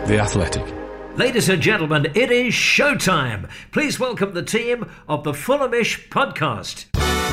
The Athletic. Ladies and gentlemen, it is showtime. Please welcome the team of the Fulhamish podcast.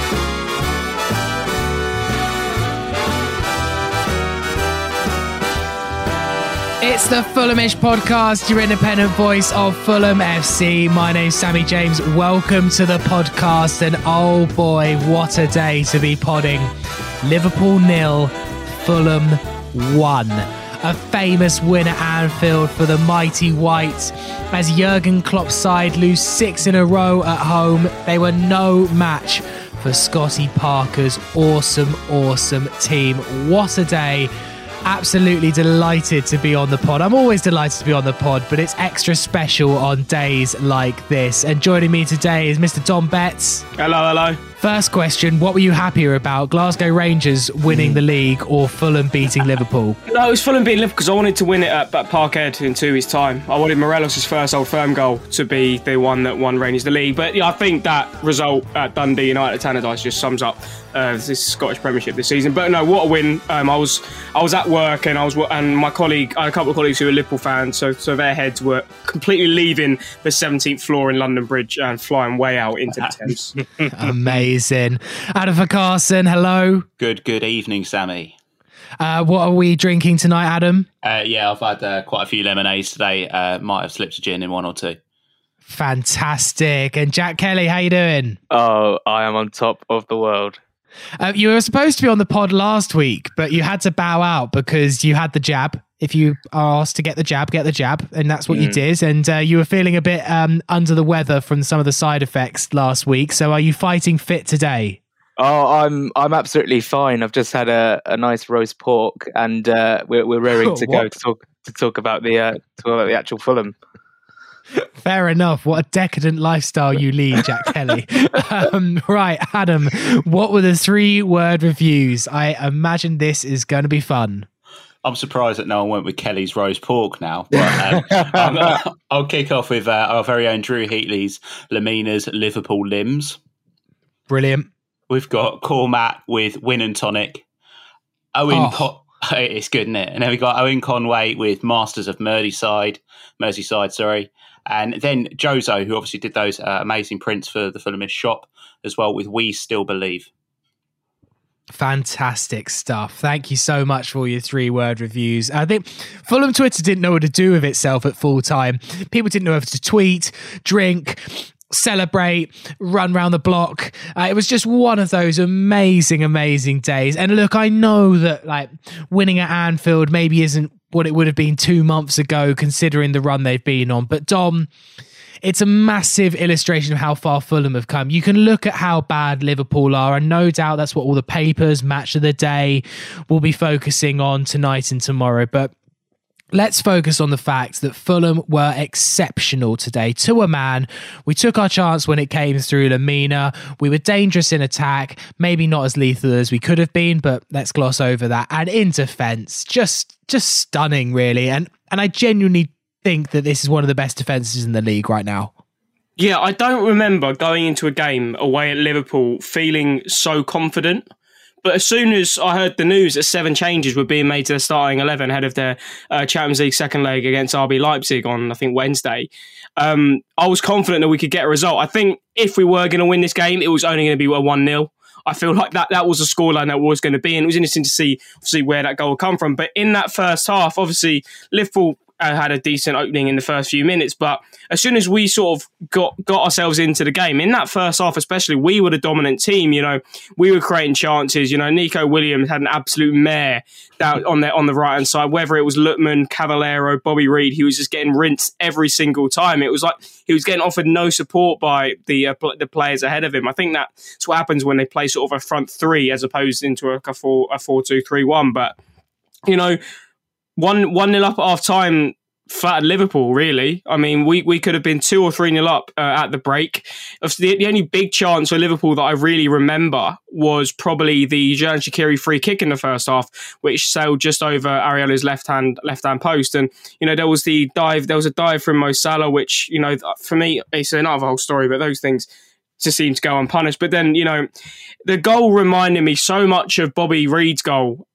It's the Fulhamish podcast, your independent voice of Fulham FC. My name's Sammy James. Welcome to the podcast. And oh boy, what a day to be podding. Liverpool 0, Fulham 1. A famous win at Anfield for the mighty Whites as Jurgen Klopp's side lose 6 in a row at home. They were no match for Scotty Parker's awesome team. What a day. Absolutely delighted to be on the pod. I'm always delighted to be on the pod, but it's extra special on days like this. And joining me today is Mr. Dom Betts. Hello. First question, what were you happier about? Glasgow Rangers winning the league or Fulham beating Liverpool? No, it was Fulham beating Liverpool because I wanted to win it at Parkhead in 2 weeks' time. I wanted Morelos' first Old Firm goal to be the one that won Rangers the league. But yeah, I think that result at Dundee United at Tannadice just sums up this Scottish Premiership this season. But no, what a win! I was at work and my colleague, I had a couple of colleagues who were Liverpool fans, so their heads were completely leaving the 17th floor in London Bridge and flying way out into the Thames. Amazing. Adam for Carson, hello. Good evening, Sammy. What are we drinking tonight, Adam? Yeah, I've had quite a few lemonades today. Might have slipped a gin in one or two. Fantastic. And Jack Kelly, how you doing? Oh, I am on top of the world. You were supposed to be on the pod last week, but you had to bow out because you had the jab. If you are asked to get the jab, and that's what you did. And you were feeling a bit under the weather from some of the side effects last week. So are you fighting fit today? Oh, I'm absolutely fine. I've just had a nice roast pork, and we're raring to go to talk about the actual Fulham. Fair enough. What a decadent lifestyle you lead, Jack Kelly. Right, Adam, what were the 3-word reviews? I imagine this is going to be fun. I'm surprised that no one went with Kelly's roast pork now. But I'll kick off with our very own Drew Heatley's Lamina's Liverpool Limbs. Brilliant. We've got Cormac with Win and Tonic. It's good, isn't it? And then we got Owen Conway with Masters of Merseyside, sorry. And then Jozo, who obviously did those amazing prints for the Fulhamish shop as well, with We Still Believe. Fantastic stuff. Thank you so much for your 3-word reviews. I think Fulham Twitter didn't know what to do with itself at full time. People didn't know if to tweet, drink, celebrate, run round the block. It was just one of those amazing days. And look, I know that winning at Anfield maybe isn't what it would have been 2 months ago, considering the run they've been on. But Dom, it's a massive illustration of how far Fulham have come. You can look at how bad Liverpool are, and no doubt that's what all the papers, match of the day, will be focusing on tonight and tomorrow. But let's focus on the fact that Fulham were exceptional today. To a man, we took our chance when it came through Lamina. We were dangerous in attack, maybe not as lethal as we could have been, but let's gloss over that. And in defence, just stunning, really. And I genuinely think that this is one of the best defences in the league right now. Yeah, I don't remember going into a game away at Liverpool feeling so confident. But as soon as I heard the news that 7 changes were being made to the starting 11 ahead of their Champions League second leg against RB Leipzig on, I think, Wednesday, I was confident that we could get a result. I think if we were going to win this game, it was only going to be a 1-0. I feel like that was a scoreline that was going to be, and it was interesting to see where that goal would come from. But in that first half, obviously, Liverpool had a decent opening in the first few minutes, but as soon as we sort of got ourselves into the game, in that first half especially, we were the dominant team. We were creating chances. Nico Williams had an absolute mare down on the right hand side, whether it was Lutman, Cavallero, Bobby Reed, he was just getting rinsed every single time. It was like he was getting offered no support by the players ahead of him. I think that's what happens when they play sort of a front three as opposed into a 4-2-3-1. But 1-0 up at half time flattered Liverpool, really. I mean, we could have been 2 or 3-0 up at the break. The only big chance for Liverpool that I really remember was probably the Xherdan Shaqiri free kick in the first half, which sailed just over Ariela's left hand post. And there was a dive from Mo Salah, which for me it's another whole story. But those things just seem to go unpunished. But then the goal reminded me so much of Bobby Reed's goal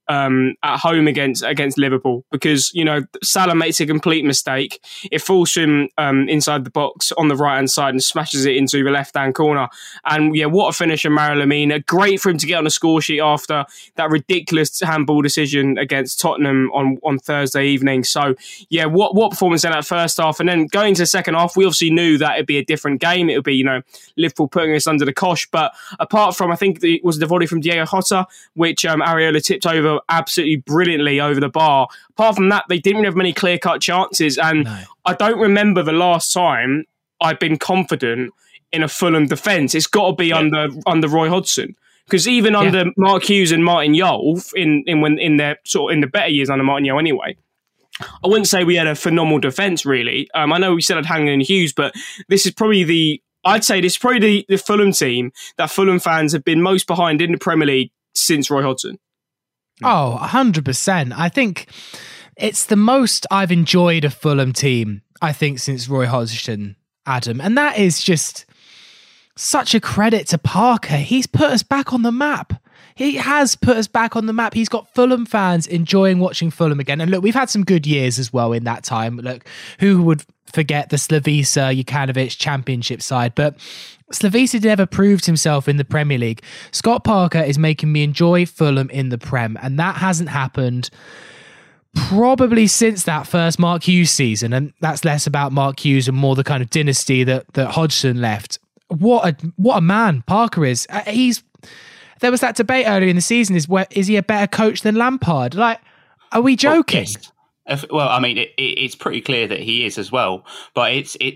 at home against Liverpool, because Salah makes a complete mistake. It falls him inside the box on the right hand side and smashes it into the left hand corner. And what a finish from Mario Lemina. Great for him to get on the score sheet after that ridiculous handball decision against Tottenham on Thursday evening. So what performance in that first half. And then going to the second half, we obviously knew that it'd be a different game. It would be Liverpool putting us under the cosh. But apart from, I think it was the volley from Diego Jota, which Areola tipped over absolutely brilliantly over the bar. Apart from that, they didn't really have many clear-cut chances, and no. I don't remember the last time I've been confident in a Fulham defence. It's got to be under Roy Hodgson, because even under Mark Hughes and Martin Jol, in their sort of in the better years under Martin Jol anyway, I wouldn't say we had a phenomenal defence really. I know we still had Hangen and Hughes, but this is probably the Fulham team that Fulham fans have been most behind in the Premier League since Roy Hodgson. Oh, 100%. I think it's the most I've enjoyed a Fulham team, I think, since Roy Hodgson, Adam. And that is just such a credit to Parker. He's put us back on the map. He has put us back on the map. He's got Fulham fans enjoying watching Fulham again. And look, we've had some good years as well in that time. Look, who would forget the Slavisa Jukanovic championship side? But Slavisa never proved himself in the Premier League. Scott Parker is making me enjoy Fulham in the Prem, and that hasn't happened probably since that first Mark Hughes season. And that's less about Mark Hughes and more the kind of dynasty that Hodgson left. What a man Parker is. There was that debate earlier in the season: is he a better coach than Lampard? Like, are we joking? Well, yes. Well, I mean, it's pretty clear that he is as well. But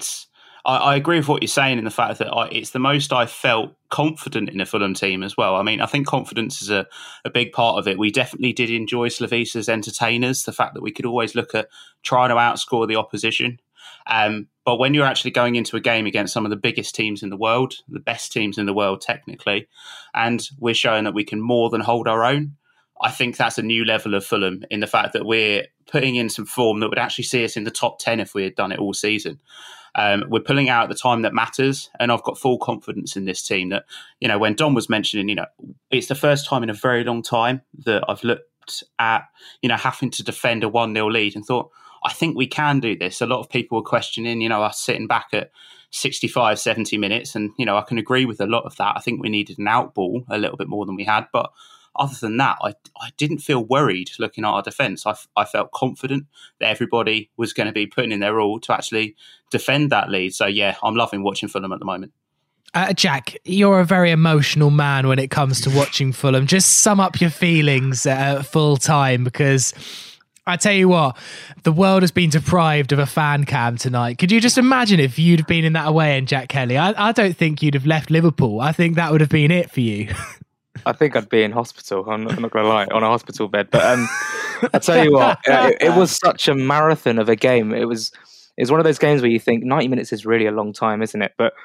I agree with what you're saying in the fact that it's the most I felt confident in a Fulham team as well. I mean, I think confidence is a big part of it. We definitely did enjoy Slavisa's entertainers, the fact that we could always look at trying to outscore the opposition. But when you're actually going into a game against some of the biggest teams in the world, the best teams in the world technically, and we're showing that we can more than hold our own, I think that's a new level of Fulham in the fact that we're putting in some form that would actually see us in the top 10 if we had done it all season. We're pulling out at the time that matters, and I've got full confidence in this team that, when Don was mentioning, it's the first time in a very long time that I've looked at, having to defend a 1-0 lead and thought, I think we can do this. A lot of people were questioning, us sitting back at 65, 70 minutes, and, I can agree with a lot of that. I think we needed an outball a little bit more than we had, but other than that, I didn't feel worried looking at our defence. I felt confident that everybody was going to be putting in their all to actually defend that lead. So, I'm loving watching Fulham at the moment. Jack, you're a very emotional man when it comes to watching Fulham. Just sum up your feelings full time, because I tell you what, the world has been deprived of a fan cam tonight. Could you just imagine if you'd have been in that away and Jack Kelly? I don't think you'd have left Liverpool. I think that would have been it for you. I think I'd be in hospital. I'm not going to lie, on a hospital bed. But I tell you what, it was such a marathon of a game. It was one of those games where you think 90 minutes is really a long time, isn't it? But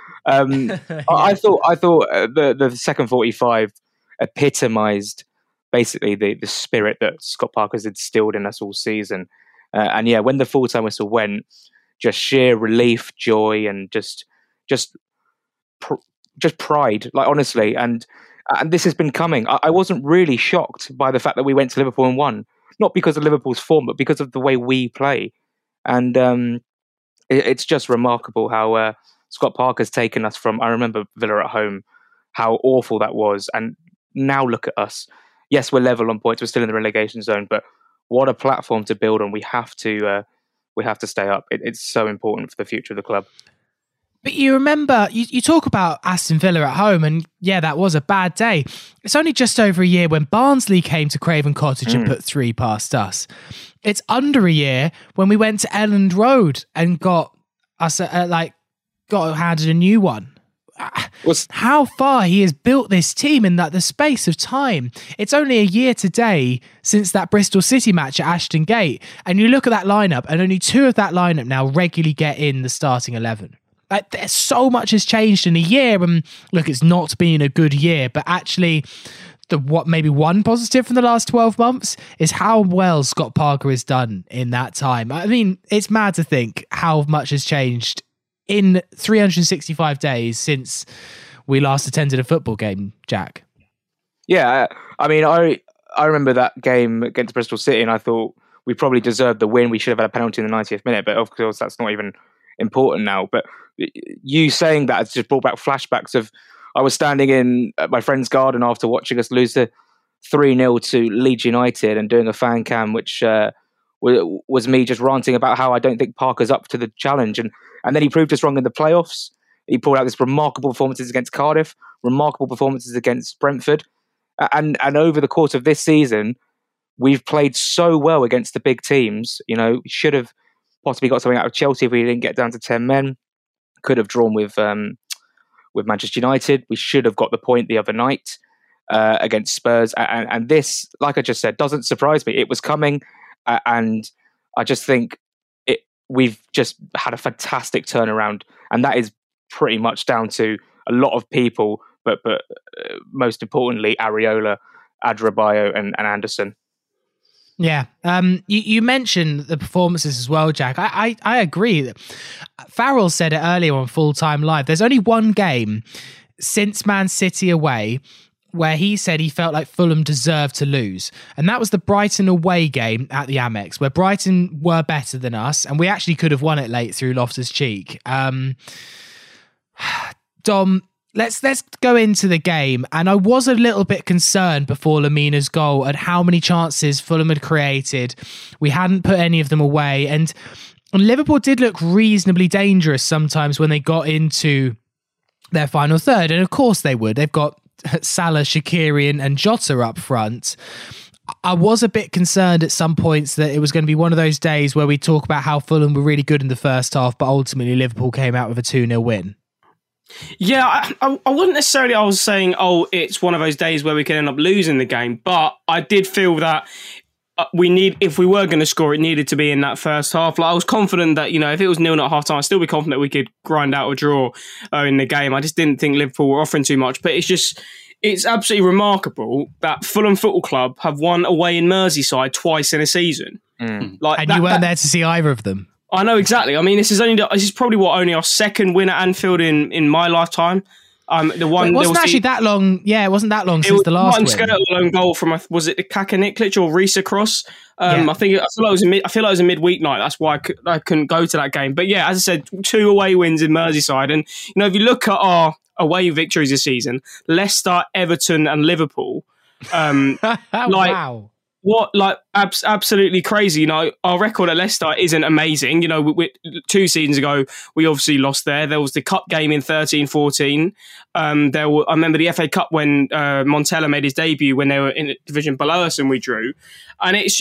I thought the second 45 epitomised basically the spirit that Scott Parker's instilled in us all season. And when the full-time whistle went, just sheer relief, joy, and just pride. Like, honestly, and this has been coming. I wasn't really shocked by the fact that we went to Liverpool and won, not because of Liverpool's form, but because of the way we play. And it's just remarkable how Scott Parker's taken us from, I remember Villa at home, how awful that was. And now look at us. Yes, we're level on points. We're still in the relegation zone, but what a platform to build on. We have to stay up. It's so important for the future of the club. But you remember, you talk about Aston Villa at home, and that was a bad day. It's only just over a year when Barnsley came to Craven Cottage and put 3 past us. It's under a year when we went to Elland Road and got handed a new one. How far he has built this team in the space of time. It's only a year today since that Bristol City match at Ashton Gate, and you look at that lineup, and only 2 of that lineup now regularly get in the starting 11. There's so much has changed in a year, and look, it's not been a good year, but actually maybe one positive from the last 12 months is how well Scott Parker has done in that time. I mean, it's mad to think how much has changed in 365 days since we last attended a football game, Jack. Yeah, I mean, I remember that game against Bristol City, and I thought we probably deserved the win. We should have had a penalty in the 90th minute, but of course that's not even important now. But you saying that has just brought back flashbacks of I was standing in at my friend's garden after watching us lose to 3-0 to Leeds United and doing a fan cam, which was me just ranting about how I don't think Parker's up to the challenge. And then he proved us wrong in the playoffs. He pulled out this remarkable performances against Cardiff, remarkable performances against Brentford. And over the course of this season, we've played so well against the big teams. You know, we should have possibly got something out of Chelsea if we didn't get down to 10 men. Could have drawn with Manchester United. We should have got the point the other night against Spurs. And this, like I just said, doesn't surprise me. It was coming. And I just think we've just had a fantastic turnaround. And that is pretty much down to a lot of people, but most importantly, Areola, Adebayo and Anderson. Yeah. You mentioned the performances as well, Jack. I agree. Farrell said it earlier on Full Time Live. There's only one game since Man City away where he said he felt like Fulham deserved to lose. And that was the Brighton away game at the Amex, where Brighton were better than us, and we actually could have won it late through Loftus-Cheek. Dom, let's go into the game. And I was a little bit concerned before Lemina's goal at how many chances Fulham had created. We hadn't put any of them away. And Liverpool did look reasonably dangerous sometimes when they got into their final third. And of course they would. They've got Salah, Shaqiri and Jota up front. I was a bit concerned at some points that it was going to be one of those days where we talk about how Fulham were really good in the first half, but ultimately Liverpool came out with a 2-0 win. Yeah, I wasn't necessarily, I was saying, it's one of those days where we could end up losing the game, but I did feel that if we were going to score, it needed to be in that first half. Like, I was confident that, if it was 0-0 at half time, I'd still be confident we could grind out a draw in the game. I just didn't think Liverpool were offering too much, but it's absolutely remarkable that Fulham Football Club have won away in Merseyside twice in a season. And you weren't there to see either of them. I know exactly. I mean, this is probably only our second win at Anfield in my lifetime. The one it wasn't actually that long. Yeah, it wasn't that long since the last win. Martin Skirtle lone goal from was it Kaka Niklic or Reece Cross? I feel like it was a midweek night. That's why I couldn't go to that game. But yeah, as I said, 2 away wins in Merseyside, and if you look at our away victories this season, Leicester, Everton, and Liverpool. Wow. Absolutely crazy. Our record at Leicester isn't amazing. 2 seasons ago, we obviously lost there. There was the cup game in 13-14. I remember the FA Cup when Montella made his debut when they were in a division below us and we drew. And it's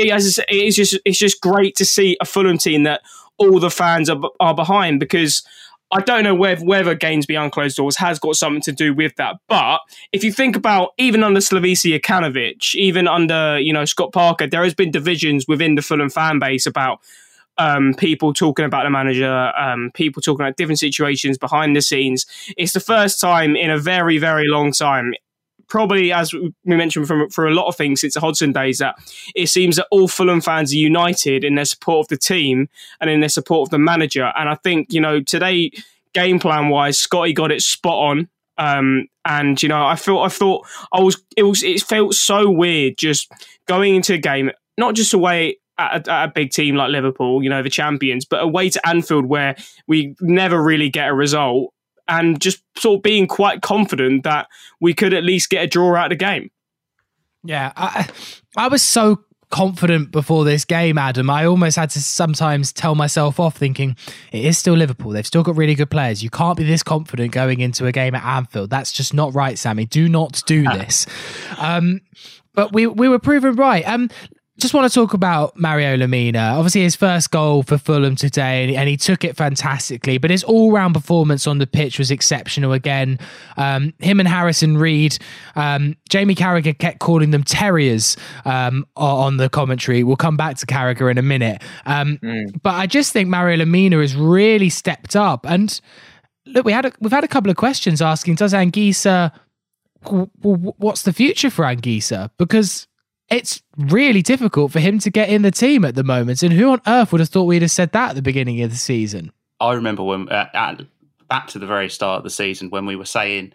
just great to see a Fulham team that all the fans are behind, because I don't know whether games behind closed doors has got something to do with that. But if you think about, even under Slavisa Jokanovic, even under Scott Parker, there has been divisions within the Fulham fan base about people talking about the manager, people talking about different situations behind the scenes. It's the first time in a very, very long time, probably, as we mentioned, for a lot of things since the Hodgson days, that it seems that all Fulham fans are united in their support of the team and in their support of the manager. And I think, today, game plan wise, Scotty got it spot on. And I thought it felt so weird just going into a game, not just away at a big team like Liverpool, the champions, but away to Anfield where we never really get a result. And just sort of being quite confident that we could at least get a draw out of the game. Yeah, I was so confident before this game, Adam. I almost had to sometimes tell myself off, thinking it is still Liverpool. They've still got really good players. You can't be this confident going into a game at Anfield. That's just not right, Sammy. Do not do this. But we were proven right. Just want to talk about Mario Lemina. Obviously, his first goal for Fulham today, and he took it fantastically. But his all-round performance on the pitch was exceptional again. Him and Harrison Reed, Jamie Carragher kept calling them terriers on the commentary. We'll come back to Carragher in a minute. But I just think Mario Lemina has really stepped up. And look, we've had a couple of questions asking, does Anguissa, what's the future for Anguissa? Because it's really difficult for him to get in the team at the moment. And who on earth would have thought we'd have said that at the beginning of the season? I remember when back to the very start of the season when we were saying,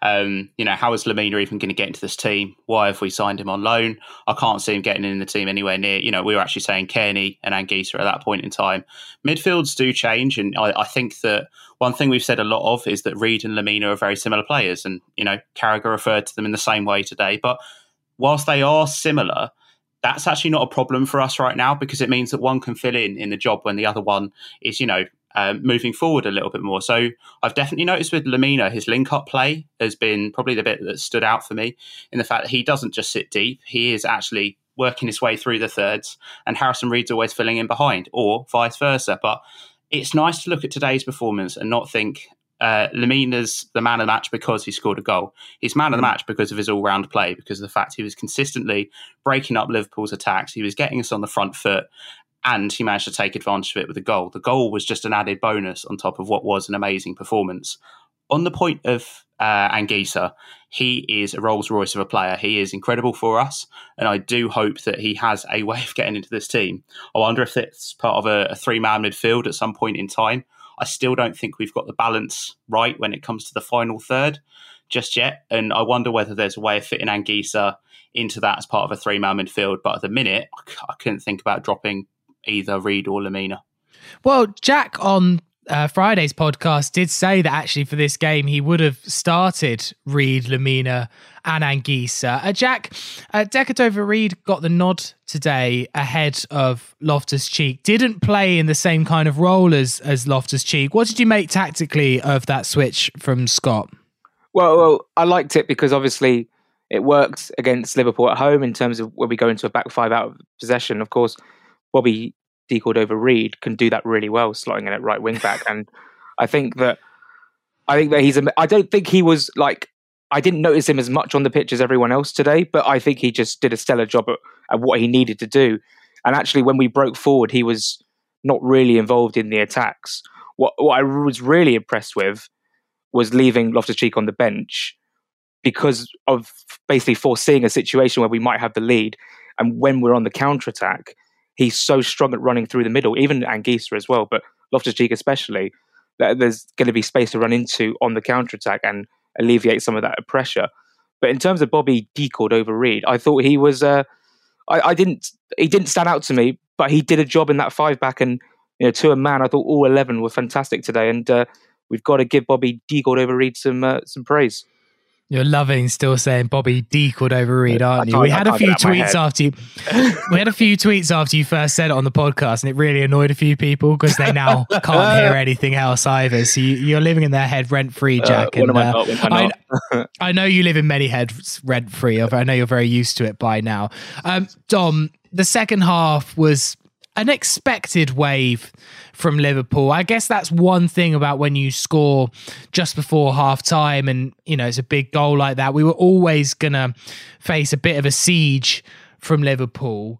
how is Lemina even going to get into this team? Why have we signed him on loan? I can't see him getting in the team anywhere near. We were actually saying Kearney and Anguissa at that point in time. Midfields do change, and I think that one thing we've said a lot of is that Reid and Lemina are very similar players, and Carragher referred to them in the same way today. But whilst they are similar, that's actually not a problem for us right now, because it means that one can fill in the job when the other one is, moving forward a little bit more. So I've definitely noticed with Lemina, his link-up play has been probably the bit that stood out for me, in the fact that he doesn't just sit deep, he is actually working his way through the thirds, and Harrison Reed's always filling in behind, or vice versa. But it's nice to look at today's performance and not think Lemina's the man of the match because he scored a goal. He's man of the match because of his all-round play, because of the fact he was consistently breaking up Liverpool's attacks, he was getting us on the front foot, and he managed to take advantage of it with a goal. The goal was just an added bonus on top of what was an amazing performance. On the point of Anguissa, he is a Rolls Royce of a player. He is incredible for us, and I do hope that he has a way of getting into this team. I wonder if it's part of a three-man midfield at some point in time. I still don't think we've got the balance right when it comes to the final third just yet, and I wonder whether there's a way of fitting Anguissa into that as part of a three-man midfield. But at the minute, I couldn't think about dropping either Reid or Lemina. Well, Jack on Friday's podcast did say that actually for this game he would have started Reid, Lemina and Anguissa. Jack, Decordova-Reid got the nod today ahead of Loftus-Cheek. Didn't play in the same kind of role as Loftus-Cheek. What did you make tactically of that switch from Scott? Well, I liked it because obviously it worked against Liverpool at home in terms of when we go into a back five out of possession. Of course, Bobby Decordova-Reid can do that really well, slotting in at right wing back. And I think that he's I don't think he was like, I didn't notice him as much on the pitch as everyone else today, but I think he just did a stellar job at what he needed to do. And actually, when we broke forward, he was not really involved in the attacks. What I was really impressed with was leaving Loftus-Cheek on the bench because of basically foreseeing a situation where we might have the lead. And when we're on the counter-attack, he's so strong at running through the middle, even Anguissa as well, but Loftus-Cheek especially, that there's going to be space to run into on the counter-attack and alleviate some of that pressure. But in terms of Bobby Decordova-Reid, I thought he was, he didn't stand out to me, but he did a job in that five back, and to a man, I thought all 11 were fantastic today, and we've got to give Bobby Decordova-Reid some praise. You're loving still saying Bobby Decordova-Reid, aren't you? We had a few tweets after you first said it on the podcast, and it really annoyed a few people because they now can't hear anything else either. So you're living in their head rent-free, Jack. And I know you live in many heads rent-free. I know you're very used to it by now. Dom, the second half was an expected wave from Liverpool. I guess that's one thing about when you score just before half time and, it's a big goal like that. We were always going to face a bit of a siege from Liverpool.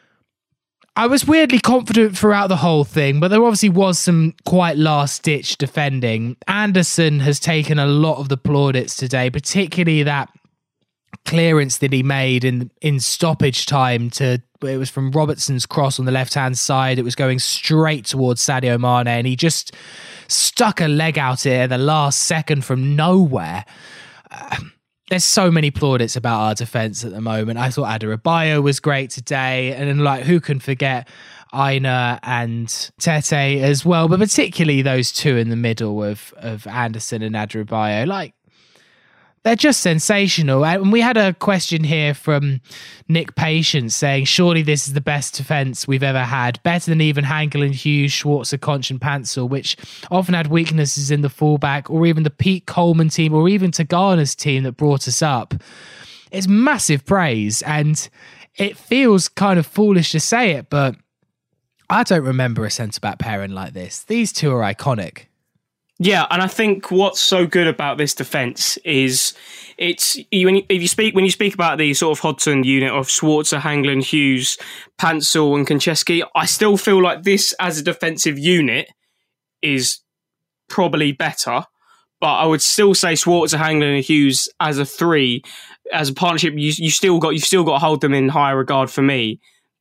I was weirdly confident throughout the whole thing, but there obviously was some quite last-ditch defending. Anderson has taken a lot of the plaudits today, particularly that clearance that he made in stoppage time it was from Robertson's cross on the left-hand side. It was going straight towards Sadio Mane, and he just stuck a leg out here at the last second from nowhere. There's so many plaudits about our defence at the moment. I thought Adebayo was great today, and then, who can forget Aina and Tete as well, but particularly those two in the middle of Anderson and Adebayo. They're just sensational. And we had a question here from Nick Patience saying, surely this is the best defence we've ever had. Better than even Hankel and Hughes, Schwarzer, Conch and Pansel, which often had weaknesses in the fullback, or even the Pete Coleman team, or even Tagana's team that brought us up. It's massive praise. And it feels kind of foolish to say it, but I don't remember a centre-back pairing like this. These two are iconic. Yeah, and I think what's so good about this defence is when you speak about the sort of Hodgson unit of Schwarzer, Hangeland, Hughes, Pansel and Konchesky, I still feel like this as a defensive unit is probably better, but I would still say Schwarzer, Hangeland and Hughes as a three, as a partnership, you've still got to hold them in higher regard for me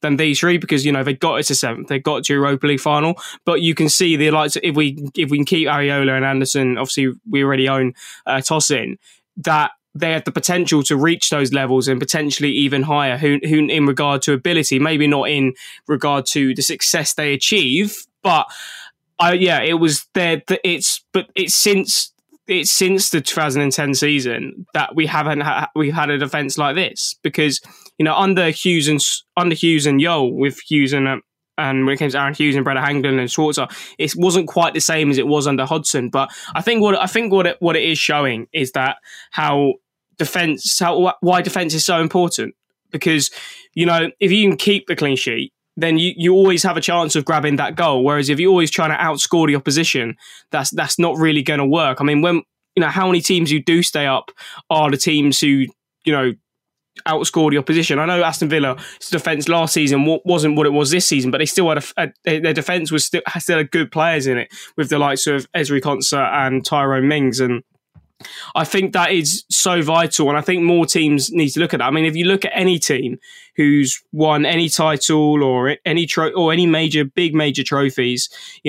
than these three because, they got it to 7th, they got to Europa League final. But you can see the likes, if we can keep Areola and Anderson, obviously we already own Tosin, that they have the potential to reach those levels and potentially even higher, who in regard to ability, maybe not in regard to the success they achieve, but it was there. It's since the 2010 season that we've had a defence like this, because under Hughes and Yole, with Hughes and when it came to Aaron Hughes and Brede Hangeland and Schwarzer, it wasn't quite the same as it was under Hodgson. But I think what it is showing is that why defence is so important, because if you can keep the clean sheet, then you always have a chance of grabbing that goal. Whereas if you're always trying to outscore the opposition, that's not really going to work. I mean, when how many teams who do stay up are the teams who outscore the opposition? I know Aston Villa's defence last season wasn't what it was this season, but they still had their defence was still had good players in it, with the likes of Ezri Konsa and Tyrone Mings, and I think that is so vital, and I think more teams need to look at that. I mean, if you look at any team who's won any title or any major trophies,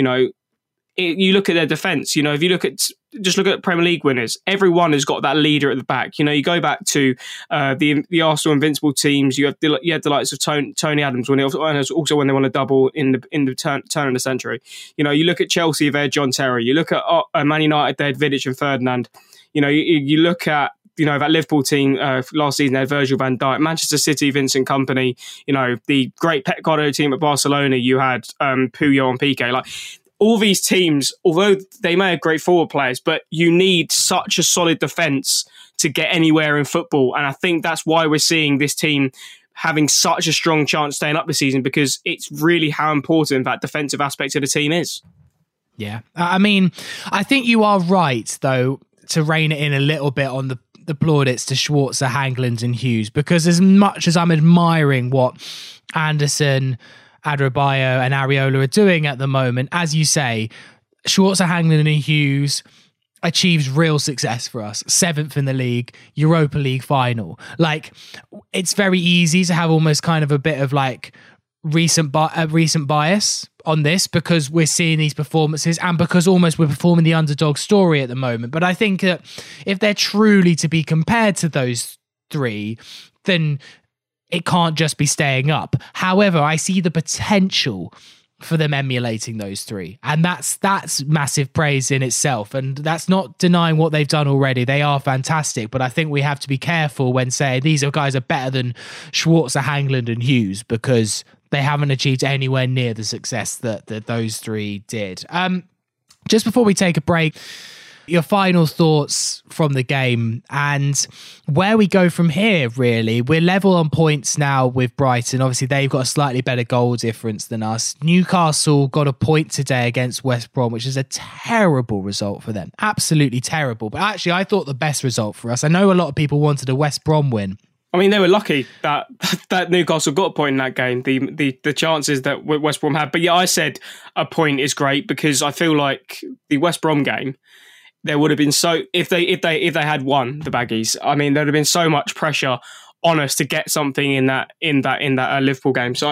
you look at their defence. If you look at Premier League winners, everyone has got that leader at the back. You go back to the Arsenal Invincible teams. You had the likes of Tony Adams when they won a double in the turn of the century. You look at Chelsea, they had John Terry. You look at Man United, they had Vidic and Ferdinand. You look at that Liverpool team last season, they had Virgil van Dijk. Manchester City, Vincent Kompany. The great Pep Guardiola team at Barcelona, you had Puyol and Piqué. Like, all these teams, although they may have great forward players, but you need such a solid defence to get anywhere in football. And I think that's why we're seeing this team having such a strong chance staying up this season, because it's really how important that defensive aspect of the team is. Yeah. I mean, I think you are right, though, to rein it in a little bit on the plaudits to Schwarzer, Hangeland and Hughes, because as much as I'm admiring what Anderson, Adebayo and Areola are doing at the moment, as you say, Schwarzer, Hangeland and Hughes achieved real success for us. 7th in the league, Europa League final. Like, it's very easy to have almost kind of a bit of like recent bias on this, because we're seeing these performances and because almost we're performing the underdog story at the moment. But I think that if they're truly to be compared to those three, then it can't just be staying up. However, I see the potential for them emulating those three, and that's massive praise in itself. And that's not denying what they've done already. They are fantastic, but I think we have to be careful when saying these guys are better than Schwarzer, Hangeland and Hughes, because they haven't achieved anywhere near the success that those three did. Just before we take a break, your final thoughts from the game and where we go from here, really. We're level on points now with Brighton. Obviously, they've got a slightly better goal difference than us. Newcastle got a point today against West Brom, which is a terrible result for them. Absolutely terrible. But actually, I thought the best result for us. I know a lot of people wanted a West Brom win. I mean, they were lucky that Newcastle got a point in that game, the chances that West Brom had. But yeah, I said a point is great, because I feel like the West Brom game, there would have been if they had won the Baggies, I mean, there'd have been so much pressure on us to get something in that Liverpool game. So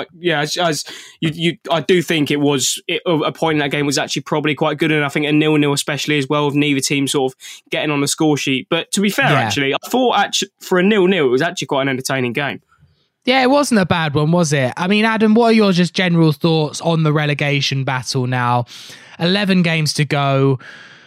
I do think a point in that game was actually probably quite good, and I think a 0-0 especially as well, with neither team sort of getting on the score sheet. But to be fair, actually, I thought for a 0-0 it was actually quite an entertaining game. Yeah, it wasn't a bad one, was it? I mean, Adam, what are your just general thoughts on the relegation battle now? 11 games to go.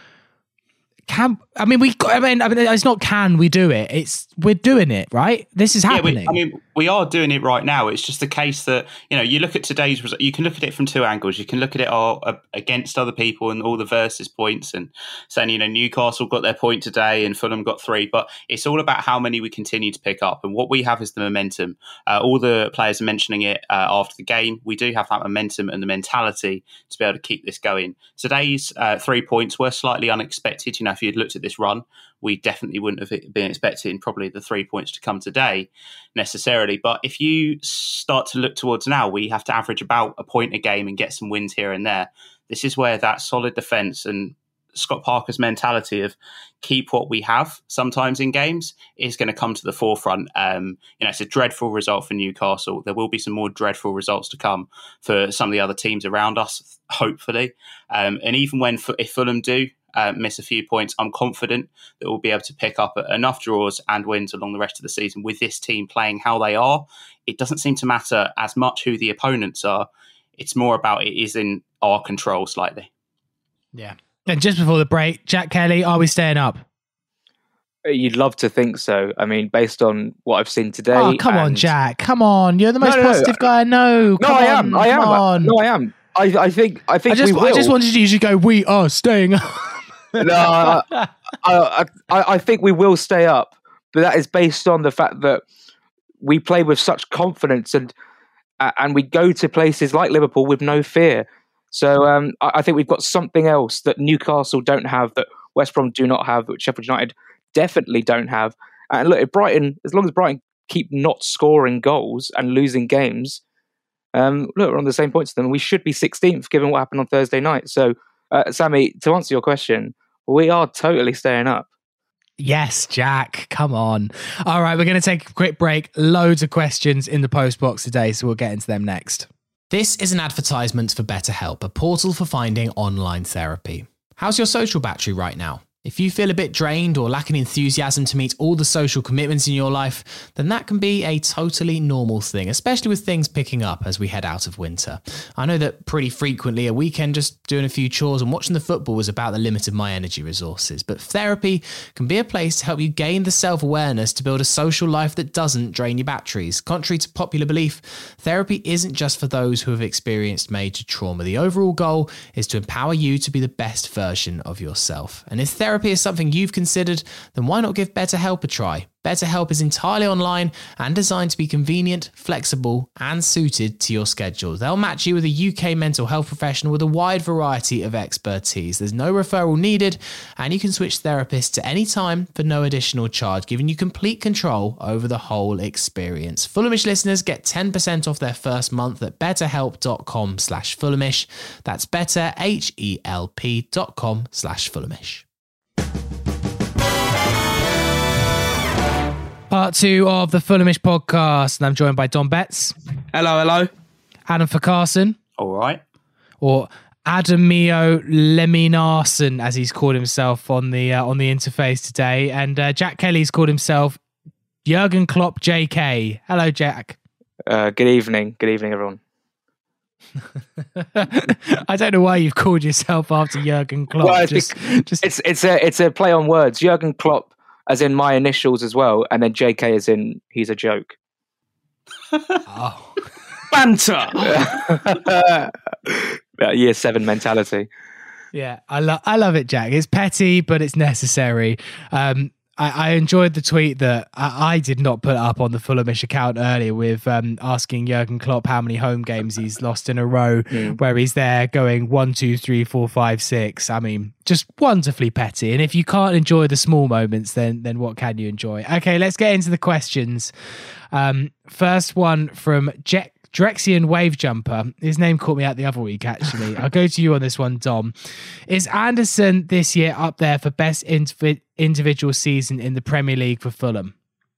It's not can we do it? It's we're doing it, right? This is happening. We are doing it right now. It's just the case that, you look at today's result, you can look at it from two angles. You can look at it against other people and all the versus points, and saying, Newcastle got their point today and Fulham got 3. But it's all about how many we continue to pick up. And what we have is the momentum. All the players are mentioning it after the game. We do have that momentum and the mentality to be able to keep this going. Today's 3 points were slightly unexpected. If you'd looked at this run, we definitely wouldn't have been expecting probably the 3 points to come today necessarily. But if you start to look towards now, we have to average about a point a game and get some wins here and there. This is where that solid defence and Scott Parker's mentality of keep what we have sometimes in games is going to come to the forefront. It's a dreadful result for Newcastle. There will be some more dreadful results to come for some of the other teams around us, hopefully. And even if Fulham do miss a few points, I'm confident that we'll be able to pick up enough draws and wins along the rest of the season with this team playing how they are. It doesn't seem to matter as much who the opponents are. It's more about it is in our control slightly. Yeah. And just before the break, Jack Kelly, are we staying up? You'd love to think so. I mean, based on what I've seen today. Oh, come on, Jack. Come on. You're the most positive guy I know. I am. No, I am. I think we will. I just wanted you to go, we are staying up. No, I think we will stay up. But that is based on the fact that we play with such confidence and we go to places like Liverpool with no fear. So I think we've got something else that Newcastle don't have, that West Brom do not have, that Sheffield United definitely don't have. And look, as long as Brighton keep not scoring goals and losing games, look, we're on the same points as them. We should be 16th given what happened on Thursday night. So, Sammy, to answer your question, we are totally staying up. Yes, Jack, come on. All right, we're going to take a quick break. Loads of questions in the post box today, so we'll get into them next. This is an advertisement for BetterHelp, a portal for finding online therapy. How's your social battery right now? If you feel a bit drained or lacking enthusiasm to meet all the social commitments in your life, then that can be a totally normal thing, especially with things picking up as we head out of winter. I know that pretty frequently a weekend just doing a few chores and watching the football was about the limit of my energy resources, but therapy can be a place to help you gain the self-awareness to build a social life that doesn't drain your batteries. Contrary to popular belief, therapy isn't just for those who have experienced major trauma. The overall goal is to empower you to be the best version of yourself. And if therapy is something you've considered, then why not give BetterHelp a try? BetterHelp is entirely online and designed to be convenient, flexible, and suited to your schedule. They'll match you with a UK mental health professional with a wide variety of expertise. There's no referral needed, and you can switch therapists at any time for no additional charge, giving you complete control over the whole experience. Fulhamish listeners get 10% off their first month at betterhelp.com/Fulhamish. That's betterhelp.com/Fulhamish. Part 2 of the Fulhamish podcast, and I'm joined by Dom Betts. Hello. Adam Carson. All right. Or Adamio Leminarsson, as he's called himself on the interface today. And Jack Kelly's called himself Jurgen Klopp JK. Hello, Jack. Good evening. Good evening, everyone. I don't know why you've called yourself after Jurgen Klopp. Well, it's a play on words. Jurgen Klopp, as in my initials as well, and then JK as in he's a joke. Oh, banter. Year 7 mentality. Yeah, I love it, Jack. It's petty, but it's necessary. I enjoyed the tweet that I did not put up on the Fulhamish account earlier with asking Jurgen Klopp how many home games he's lost in a row, where he's there going 1, 2, 3, 4, 5, 6. I mean, just wonderfully petty. And if you can't enjoy the small moments, then what can you enjoy? Okay, let's get into the questions. First one from Drexian Wave Jumper. His name caught me out the other week, actually. I'll go to you on this one, Dom. Is Anderson this year up there for best individual season in the Premier League for Fulham?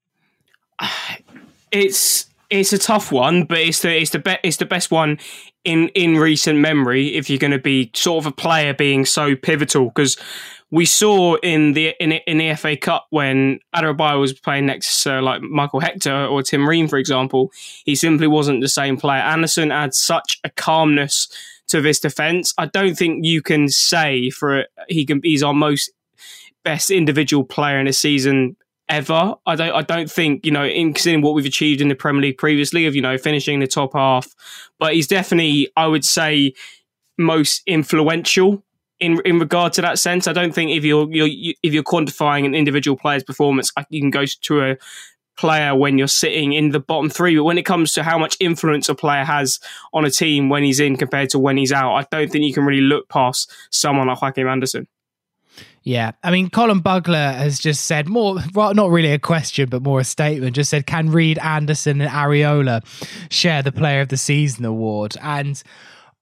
It's a tough one, but it's the best one in recent memory. If you're going to be sort of a player being so pivotal, because we saw in the FA Cup when Adebayo was playing next to like Michael Hector or Tim Ream, for example, he simply wasn't the same player. Anderson adds such a calmness to this defence. I don't think you can say he's our most best individual player in a season ever. I don't think, in considering what we've achieved in the Premier League previously of, finishing the top half, but he's definitely, I would say, most influential in regard to that sense. I don't think if you're quantifying an individual player's performance, you can go to a player when you're sitting in the bottom 3. But when it comes to how much influence a player has on a team when he's in compared to when he's out, I don't think you can really look past someone like Joachim Anderson. Yeah, I mean, Colin Bugler has just said not really a question, but more a statement, just said, can Reed, Anderson and Areola share the Player of the Season award? And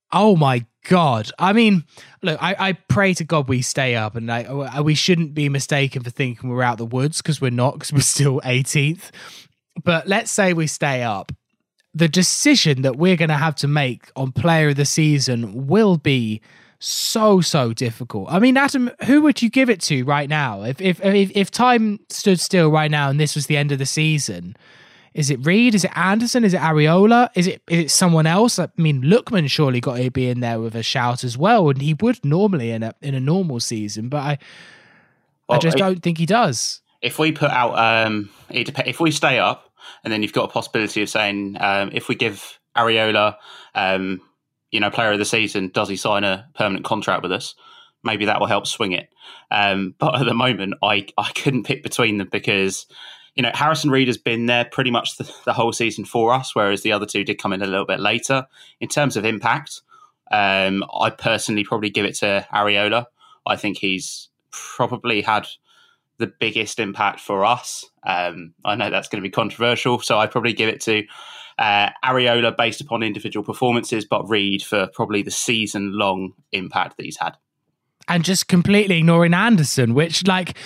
Oh my God. I mean, look, I pray to God we stay up, and we shouldn't be mistaken for thinking we're out the woods, because we're not, because we're still 18th. But let's say we stay up. The decision that we're going to have to make on player of the season will be so difficult. I mean, Adam, who would you give it to right now? If time stood still right now and this was the end of the season, is it Reed? Is it Anderson? Is it Areola? Is it someone else? I mean, Lookman surely got to be in there with a shout as well, and he would normally in a normal season, but I just don't think he does. If we put out, if we stay up, and then you've got a possibility of saying, if we give Areola, player of the season, does he sign a permanent contract with us? Maybe that will help swing it. But at the moment, I couldn't pick between them because, Harrison Reed has been there pretty much the whole season for us, whereas the other two did come in a little bit later. In terms of impact, I personally probably give it to Areola. I think he's probably had the biggest impact for us. I know that's going to be controversial, so I'd probably give it to Areola based upon individual performances, but Reed for probably the season-long impact that he's had. And just completely ignoring Anderson, which,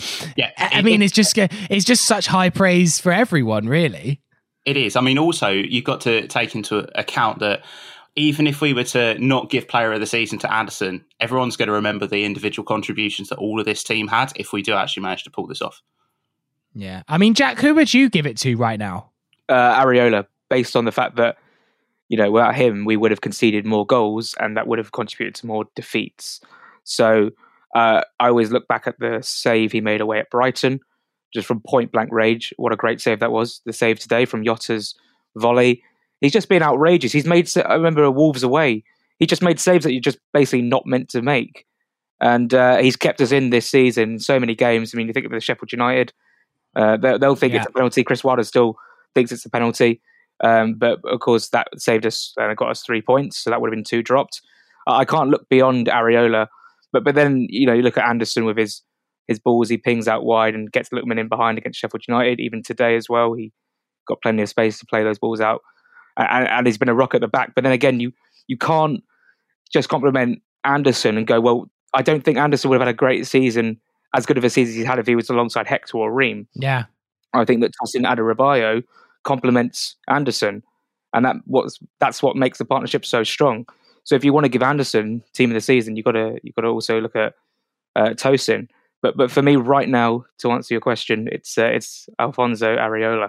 it's just such high praise for everyone, really. It is. I mean, also, you've got to take into account that even if we were to not give player of the season to Anderson, everyone's going to remember the individual contributions that all of this team had if we do actually manage to pull this off. Yeah. I mean, Jack, who would you give it to right now? Areola, based on the fact that, without him, we would have conceded more goals and that would have contributed to more defeats. So I always look back at the save he made away at Brighton, just from point blank range. What a great save that was. The save today from Yotta's volley. He's just been outrageous. He's made, I remember Wolves away, he just made saves that you're just basically not meant to make. And he's kept us in this season, so many games. I mean, you think of the Sheffield United, they'll think it's a penalty. Chris Wilder still thinks it's a penalty. But of course, that saved us and got us 3 points. So that would have been 2 dropped. I can't look beyond Areola. But then, you look at Anderson with his balls, he pings out wide and gets Lookman in behind against Sheffield United. Even today as well, he got plenty of space to play those balls out. And he's been a rock at the back. But then again, you can't just compliment Anderson and go, well, I don't think Anderson would have had a great season, as good of a season as he's had if he was alongside Hector or Ream. Yeah. I think that Tosin Adarabioyo complements Anderson. And that's what makes the partnership so strong. So if you want to give Anderson team of the season, you've got to also look at Tosin. But for me right now, to answer your question, it's Alfonso Areola.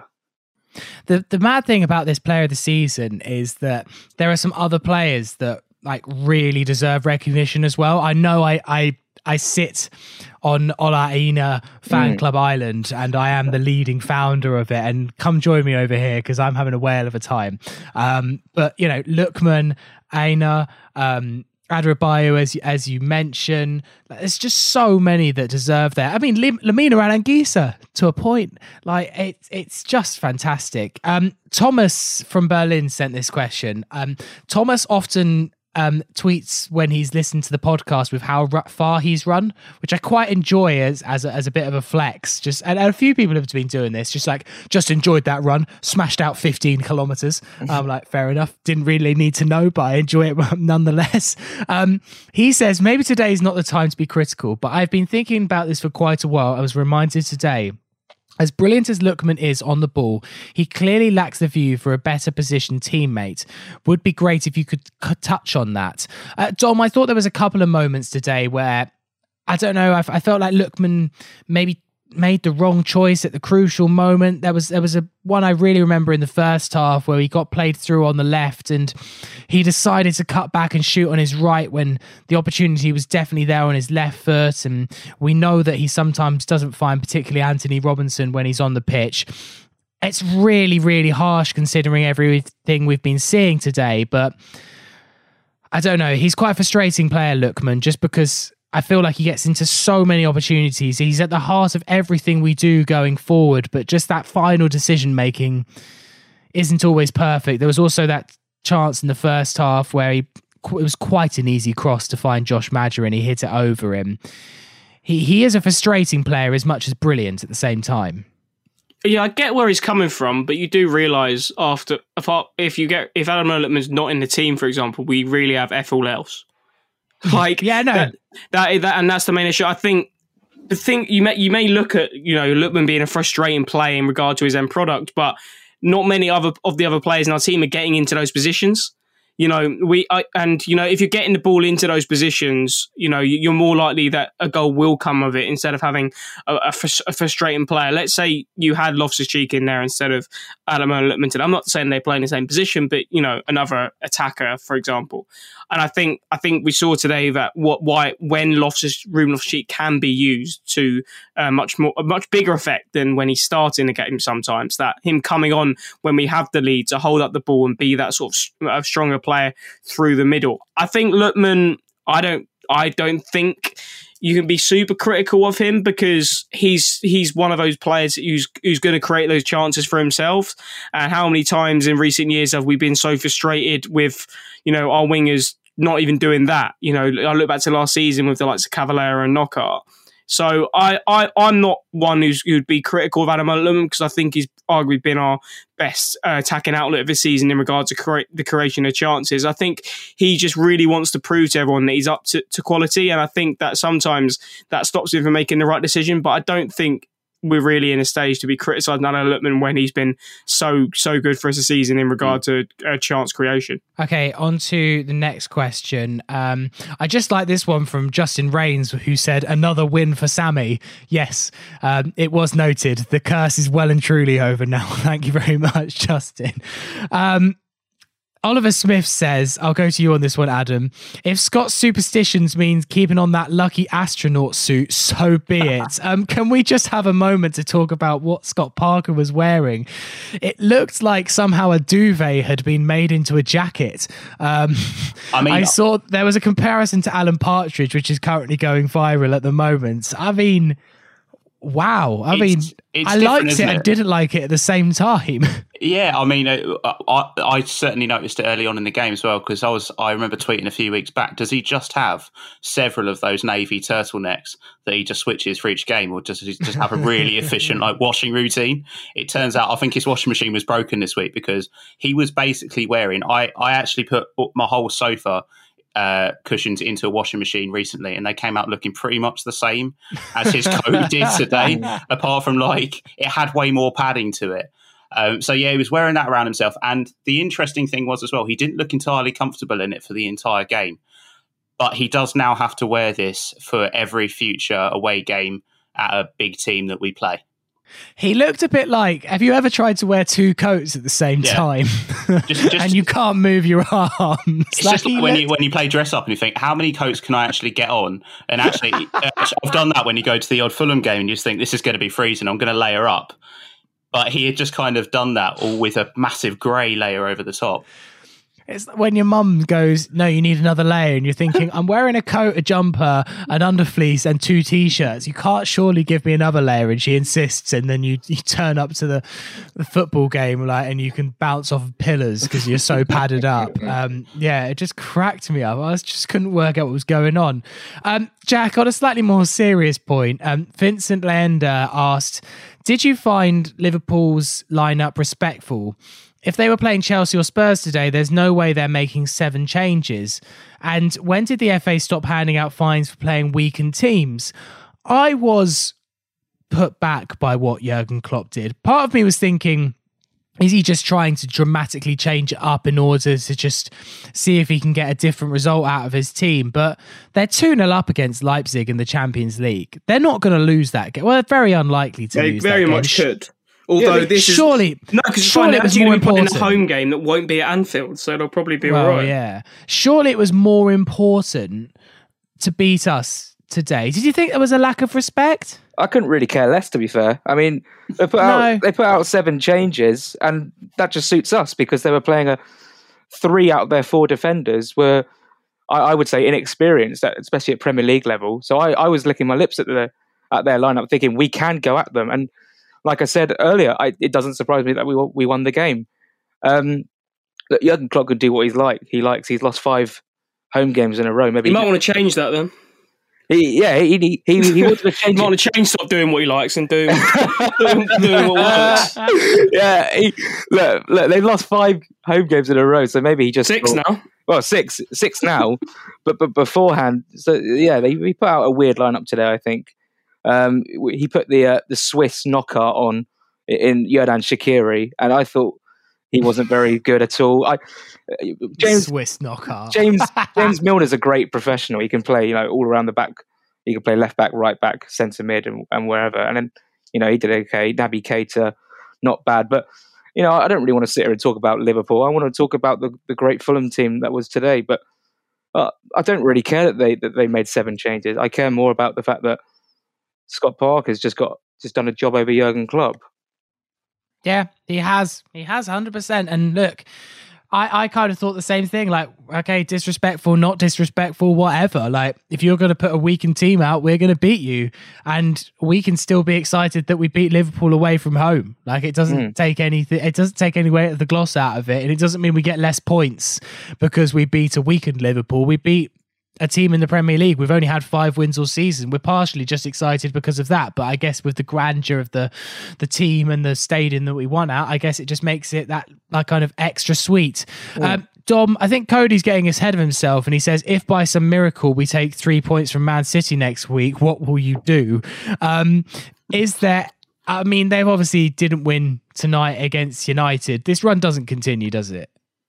The mad thing about this player of the season is that there are some other players that really deserve recognition as well. I know I sit on Ola Aina Fan Club Island, and I am the leading founder of it. And come join me over here because I'm having a whale of a time. But Lookman, Aina, Adarabioyo, as you mentioned, there's just so many that deserve that. I mean, Lamina Anguissa to a point. It's just fantastic. Thomas from Berlin sent this question. Thomas often tweets when he's listened to the podcast with how far he's run, which I quite enjoy as a bit of a flex. And a few people have been doing this, just enjoyed that run, smashed out 15 kilometers. I'm like, fair enough. Didn't really need to know, but I enjoy it nonetheless. He says, maybe today is not the time to be critical, but I've been thinking about this for quite a while. I was reminded today, as brilliant as Lookman is on the ball, he clearly lacks the view for a better positioned teammate. Would be great if you could touch on that. Dom, I thought there was a couple of moments today where, I don't know, I felt like Lookman maybe made the wrong choice at the crucial moment. There was a one I really remember in the first half where he got played through on the left and he decided to cut back and shoot on his right when the opportunity was definitely there on his left foot. And we know that he sometimes doesn't find particularly Anthony Robinson when he's on the pitch. It's really, really harsh considering everything we've been seeing today. But I don't know. He's quite a frustrating player, Lookman, just because I feel like he gets into so many opportunities. He's at the heart of everything we do going forward, but just that final decision-making isn't always perfect. There was also that chance in the first half where it was quite an easy cross to find Josh Maja and he hit it over him. He is a frustrating player as much as brilliant at the same time. Yeah, I get where he's coming from, but you do realise if Adam Lookman's not in the team, for example, we really have F all else. Like, yeah, no, that and that's the main issue. I think the thing you may look at, Lookman being a frustrating play in regard to his end product, but not many of the other players in our team are getting into those positions. If you're getting the ball into those positions, you're more likely that a goal will come of it instead of having a frustrating player. Let's say you had Loftus-Cheek in there instead of Adam Lookman. I'm not saying they play in the same position, but another attacker, for example. And I think we saw today that when Ruben Loftus-Cheek can be used to a much bigger effect than when he starts in the game. Sometimes that him coming on when we have the lead to hold up the ball and be that sort of stronger player through the middle. I think Lookman, I don't think you can be super critical of him because he's one of those players who's going to create those chances for himself. And how many times in recent years have we been so frustrated with our wingers not even doing that? I look back to last season with the likes of Cavaleiro and Knockaert. So I'm not one who'd be critical of Adam Lookman because I think he's arguably been our best attacking outlet of this season in regards to the creation of chances. I think he just really wants to prove to everyone that he's up to quality, and I think that sometimes that stops him from making the right decision. But I don't think we're really in a stage to be criticising Adam Lookman when he's been so good for us this season in regard to chance creation. Okay, on to the next question. I just like this one from Justin Rains, who said, another win for Sammy. Yes, it was noted. The curse is well and truly over now. Thank you very much, Justin. Oliver Smith says, I'll go to you on this one, Adam. If Scott's superstitions means keeping on that lucky astronaut suit, so be it. Can we just have a moment to talk about what Scott Parker was wearing? It looked like somehow a duvet had been made into a jacket. I saw there was a comparison to Alan Partridge, which is currently going viral at the moment. I mean, wow. I liked it and didn't like it at the same time. Yeah, I mean, I certainly noticed it early on in the game as well because I remember tweeting a few weeks back, does he just have several of those navy turtlenecks that he just switches for each game, or does he just have a really efficient washing routine? It turns out I think his washing machine was broken this week because he was basically wearing, I actually put my whole sofa cushions into a washing machine recently, and they came out looking pretty much the same as his coat did today, apart from it had way more padding to it. So yeah, he was wearing that around himself. And the interesting thing was as well, he didn't look entirely comfortable in it for the entire game, but he does now have to wear this for every future away game at a big team that we play. He looked a bit like, have you ever tried to wear two coats at the same time? And you can't move your arms. It's just like when you play dress up and you think, how many coats can I actually get on? And actually, I've done that when you go to the odd Fulham game and you just think, this is going to be freezing, I'm going to layer up. But he had just kind of done that all with a massive grey layer over the top. It's when your mum goes, no, you need another layer, and you're thinking, I'm wearing a coat, a jumper, an underfleece, and 2 t-shirts. You can't surely give me another layer. And she insists, and then you turn up to the football game, and you can bounce off of pillars because you're so padded up. It just cracked me up. I just couldn't work out what was going on. Jack, on a slightly more serious point, Vincent Leander asked, did you find Liverpool's lineup respectful? If they were playing Chelsea or Spurs today, there's no way they're making 7 changes. And when did the FA stop handing out fines for playing weakened teams? I was put back by what Jurgen Klopp did. Part of me was thinking, is he just trying to dramatically change it up in order to just see if he can get a different result out of his team? But they're 2-0 up against Leipzig in the Champions League. They're not going to lose that game. Well, they're very unlikely to lose that game. They very much could. Although this surely it was more important in a home game that won't be at Anfield, so it'll probably be all right. Yeah, surely it was more important to beat us today. Did you think there was a lack of respect? I couldn't really care less, to be fair. I mean, they put out 7 changes, and that just suits us because they were playing 3 out of their 4 defenders were, I would say, inexperienced, especially at Premier League level. So I was licking my lips at their lineup, thinking we can go at them. And like I said earlier, it doesn't surprise me that we won the game. Jurgen Klopp can do what he's like. He's lost 5 home games in a row. Maybe you might want to change that then. He wanted to change Not on a chain, stop doing what he likes and doing what works. Yeah, look, they lost 5 home games in a row, so maybe he just 6 now. Well, six now, but beforehand, so yeah, he put out a weird lineup today. I think he put the Swiss knocker on in Xherdan Shaqiri, and I thought he wasn't very good at all. Swiss knocker. James Milner's a great professional. He can play, all around the back. He can play left back, right back, centre mid, and wherever. And then, he did okay. Naby Keita, not bad. But, I don't really want to sit here and talk about Liverpool. I want to talk about the great Fulham team that was today. But I don't really care that they made 7 changes. I care more about the fact that Scott Parker's just done a job over Jurgen Klopp. Yeah, he has 100%. And look, I kind of thought the same thing. Like, okay, disrespectful, not disrespectful, whatever. Like, if you're going to put a weakened team out, we're going to beat you. And we can still be excited that we beat Liverpool away from home. Like, it doesn't take anything. It doesn't take any weight of the gloss out of it. And it doesn't mean we get less points because we beat a weakened Liverpool. We beat a team in the Premier League. We've only had 5 wins all season. We're partially just excited because of that, but I guess with the grandeur of the team and the stadium that we won at, I guess it just makes it that kind of extra sweet. Dom, I think Cody's getting ahead of himself, and he says, if by some miracle we take 3 points from Man City next week, what will you do? Is there... I mean, they obviously didn't win tonight against United. This run doesn't continue, does it?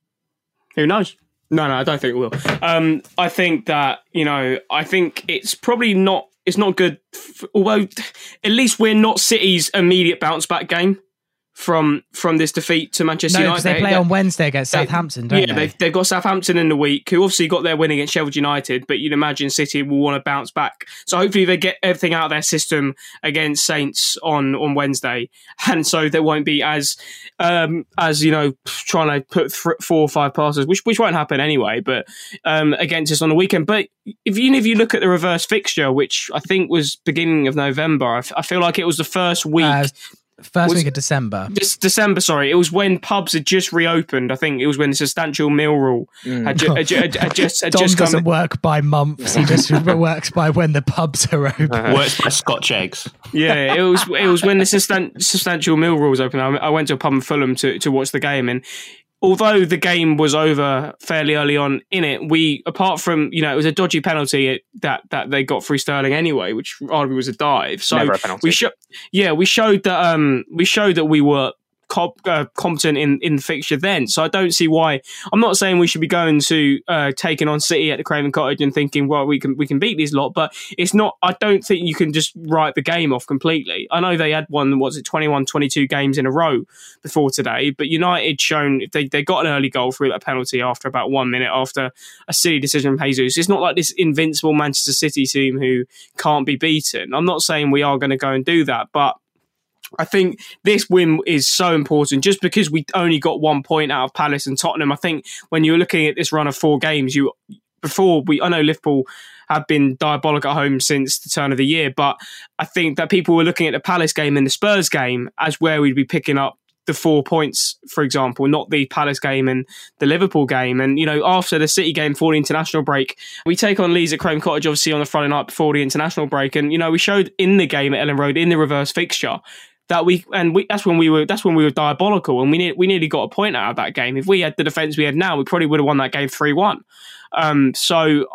Who knows? No, I don't think it will. I think that, I think it's probably not, it's not good, although at least we're not City's immediate bounce back game from this defeat to Manchester United. No, because they play on Wednesday against Southampton, don't they? Yeah, they've got Southampton in the week, who obviously got their win against Sheffield United, but you'd imagine City will want to bounce back. So hopefully they get everything out of their system against Saints on Wednesday, and so they won't be as trying to put 4 or 5 passes, which won't happen anyway, but against us on the weekend. But if you look at the reverse fixture, which I think was beginning of November, I feel like it was the first week. First week of December. December, sorry. It was when pubs had just reopened. I think it was when the substantial meal rule had just Dom come. Doesn't work by months. He just works by when the pubs are open. Works by Scotch eggs. Yeah, it was when the substantial meal rule was open. I went to a pub in Fulham to watch the game, and although the game was over fairly early on in it, we, apart from, it was a dodgy penalty that they got through Sterling anyway, which arguably was a dive. So never a penalty. we showed that we were competent in the fixture then. So I don't see why. I'm not saying we should be going to taking on City at the Craven Cottage and thinking, well, we can beat these lot, but it's not. I don't think you can just write the game off completely. I know they had 21, 22 games in a row before today, but United shown they got an early goal through that penalty after about 1 minute after a silly decision from Jesus. It's not like this invincible Manchester City team who can't be beaten. I'm not saying we are going to go and do that, but I think this win is so important just because we only got 1 point out of Palace and Tottenham. I think when you're looking at this run of 4 games, I know Liverpool have been diabolic at home since the turn of the year, but I think that people were looking at the Palace game and the Spurs game as where we'd be picking up the 4 points, for example, not the Palace game and the Liverpool game. And, after the City game before the international break, we take on Leeds at Craven Cottage, obviously, on the Friday night before the international break. And, we showed in the game at Ellen Road, in the reverse fixture, that that's when we were diabolical, and we nearly got a point out of that game. If we had the defence we had now, we probably would have won that game 3-1. So